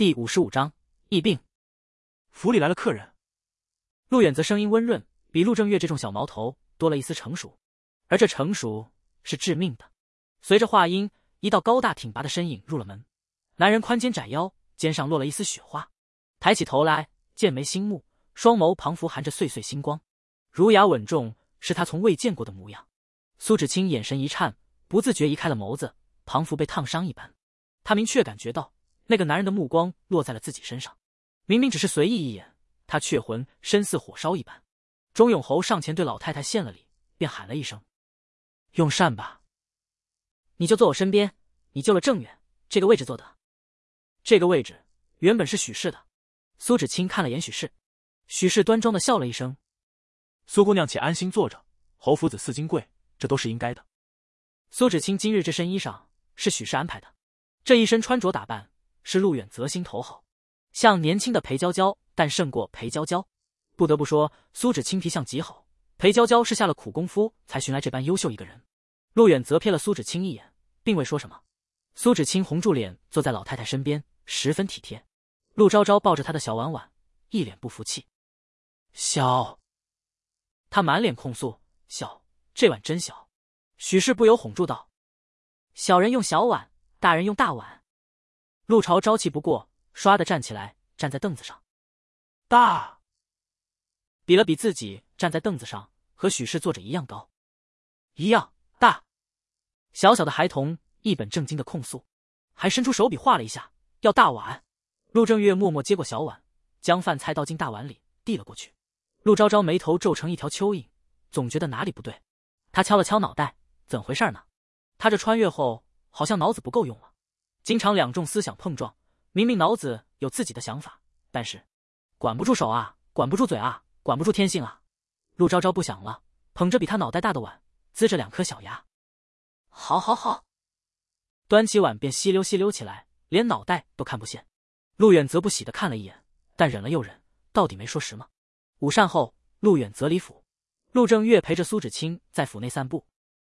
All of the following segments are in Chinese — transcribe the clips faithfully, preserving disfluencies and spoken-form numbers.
第五十五章疫病。 府里来了客人。 陆远则声音温润，比陆正月这种小毛头多了一丝成熟，而这成熟是致命的。随着话音，一道高大挺拔的身影入了门。男人宽肩窄腰，肩上落了一丝雪花，抬起头来，剑眉星目，双眸旁浮含着碎碎星光，儒雅稳重，是他从未见过的模样。苏芷清眼神一颤，不自觉移开了眸子，旁浮被烫伤一般。他明确感觉到那个男人的目光落在了自己身上，明明只是随意一眼，他却魂身似火烧一般。钟永侯上前对老太太献了礼，便喊了一声：“用膳吧。”“你就坐我身边，你救了郑远，这个位置坐的。”这个位置原本是许氏的。苏芷清看了眼许氏，许氏端庄的笑了一声：“ 苏姑娘且安心坐着，侯夫子赐金贵，这都是应该的。” 苏芷清今日这身衣裳是许氏安排的，这一身穿着打扮是陆远择心头好，像年轻的裴娇娇，但胜过裴娇娇。不得不说，苏芷清皮相极好，裴娇娇是下了苦功夫才寻来这般优秀一个人。陆远则瞥了苏芷清一眼，并未说什么。苏芷清红住脸坐在老太太身边，十分体贴。陆昭昭抱着她的小碗碗，一脸不服气：“小。”她满脸控诉：“小，这碗真小。”许氏不由哄住道：“小人用小碗，大人用大碗。”陆朝朝气不过，唰的站起来，站在凳子上。 大， 比了比自己站在凳子上，和许氏坐着一样高，一样大。小小的孩童一本正经的控诉，还伸出手笔画了一下，要大碗。陆正月默默接过小碗，将饭菜倒进大碗里，递了过去。陆昭昭眉头皱成一条蚯蚓，总觉得哪里不对。他敲了敲脑袋，怎回事呢？他这穿越后好像脑子不够用了，经常两种思想碰撞，明明脑子有自己的想法，但是管不住手啊，管不住嘴啊，管不住天性啊。陆昭昭不想了，捧着比他脑袋大的碗，呲着两颗小牙：“好好好。”端起碗便吸溜吸溜起来，连脑袋都看不见。陆远则不喜的看了一眼，但忍了又忍，到底没说什么。午膳后，陆远则离府，陆正月陪着苏芷清在府内散步。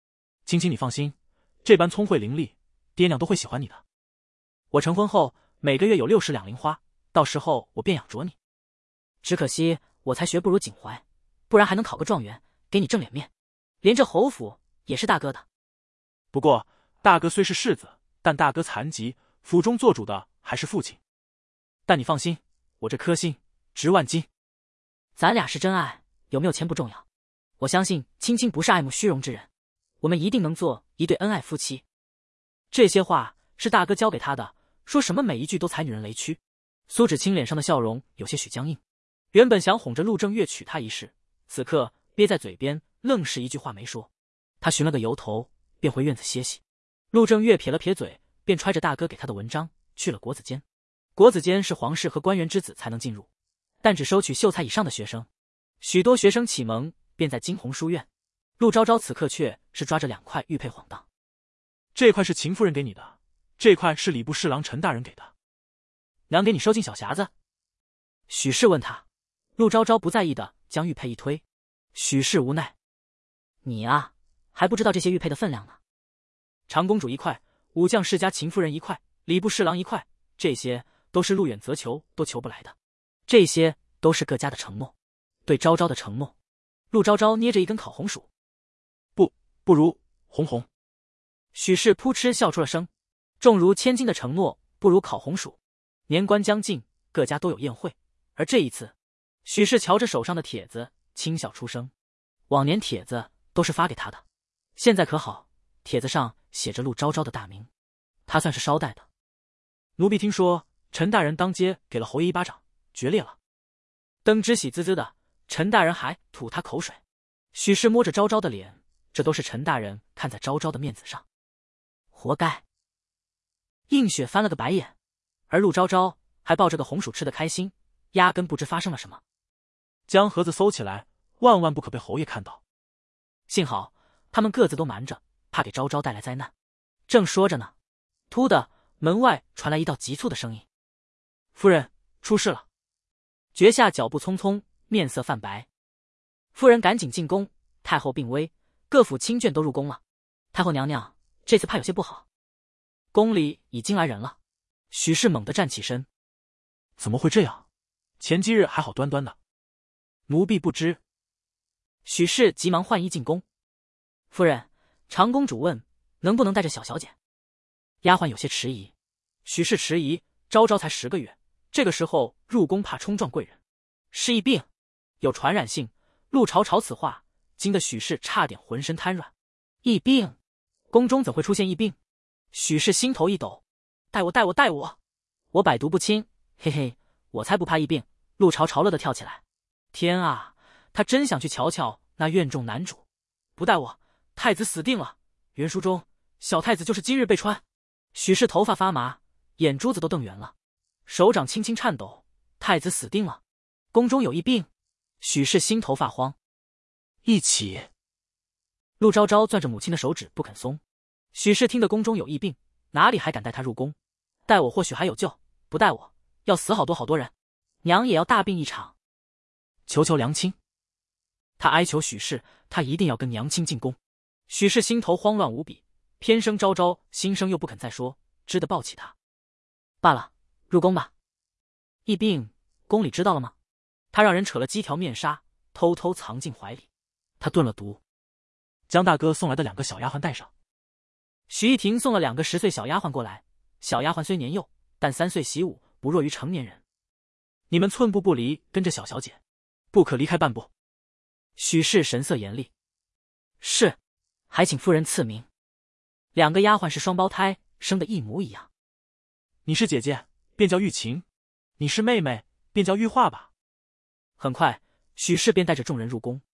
“青青你放心，这般聪慧伶俐，爹娘都会喜欢你的。 我成婚后每个月有六十两零花，到时候我便养着你。只可惜我才学不如景怀，不然还能考个状元，给你正脸面。连这侯府也是大哥的。 不过大哥虽是世子，但大哥残疾，府中做主的还是父亲。 但你放心，我这颗心值万金。咱俩是真爱，有没有钱不重要。我相信青青不是爱慕虚荣之人，我们一定能做一对恩爱夫妻。”这些话是大哥教给他的，说什么每一句都踩女人雷区。苏芷清脸上的笑容有些许僵硬，原本想哄着陆正月娶她一事，此刻憋在嘴边，愣是一句话没说。他寻了个由头，便回院子歇息。陆正月撇了撇嘴，便揣着大哥给他的文章去了国子监。国子监是皇室和官员之子才能进入，但只收取秀才以上的学生。许多学生启蒙便在惊鸿书院，陆昭昭此刻却是抓着两块玉佩晃荡。 “这块是秦夫人给你的，这块是礼部侍郎陈大人给的。 娘给你收进小匣子。”许氏问他。陆昭昭不在意的将玉佩一推。许氏无奈：“你啊，还不知道这些玉佩的分量呢。长公主一块，武将世家秦夫人一块，礼部侍郎一块，这些都是陆远则求都求不来的，这些都是各家的承诺，对昭昭的承诺。”陆昭昭捏着一根烤红薯：“ 不，不如红红。” 许氏扑哧笑出了声：“重如千金的承诺，不如烤红薯。”年关将近，各家都有宴会，而这一次，许氏瞧着手上的帖子，轻笑出声。往年帖子都是发给他的，现在可好，帖子上写着陆昭昭的大名，他算是捎带的。 奴婢听说陈大人当街给了侯爷一巴掌，决裂了。 登之喜滋滋的，陈大人还吐他口水。许氏摸着昭昭的脸，这都是陈大人看在昭昭的面子上。活该。映雪翻了个白眼，而陆昭昭还抱着个红薯吃得开心，压根不知发生了什么。 将盒子搜起来，万万不可被侯爷看到。 幸好他们各自都瞒着，怕给昭昭带来灾难。正说着呢，突的门外传来一道急促的声音：“夫人，出事了！”绝下脚步匆匆，面色泛白。夫人赶紧进宫，太后病危，各府亲眷都入宫了。太后娘娘这次怕有些不好。宫里已经来人了。许氏猛地站起身， 怎么会这样？前几日还好端端的。奴婢不知。 许氏急忙换衣进宫。夫人，长公主问能不能带着小小姐。丫鬟有些迟疑。许氏迟疑，昭昭才十个月，这个时候入宫怕冲撞贵人，是疫病，有传染性。陆朝朝此话，惊得许氏差点浑身瘫软。疫病？宫中怎会出现疫病？许氏心头一抖，带我带我带我！我百毒不侵，嘿嘿，我才不怕疫病！陆朝朝乐得跳起来。天啊，他真想去瞧瞧那院中男主。不带我，太子死定了！原书中小太子就是今日被穿。许氏头发发麻，眼珠子都瞪圆了，手掌轻轻颤抖。太子死定了，宫中有疫病。许氏心头发慌。 一起。 陆昭昭攥着母亲的手指不肯松。许氏听得宫中有疫病，哪里还敢带她入宫？带我或许还有救，不带我要死好多好多人，娘也要大病一场。求求娘亲！他哀求许氏，他一定要跟娘亲进宫。许氏心头慌乱无比，偏生昭昭心声又不肯再说，只得抱起他。罢了，入宫吧。疫病，宫里知道了吗？他让人扯了鸡条面纱，偷偷藏进怀里。他炖了毒， 将大哥送来的两个小丫鬟带上。 许逸婷送了两个十岁小丫鬟过来，小丫鬟虽年幼，但三岁习武，不弱于成年人。你们寸步不离，跟着小小姐，不可离开半步。许氏神色严厉。是，还请夫人赐名。两个丫鬟是双胞胎，生得一模一样。 你是姐姐，便叫玉琴；你是妹妹，便叫玉化吧。 很快，许氏便带着众人入宫。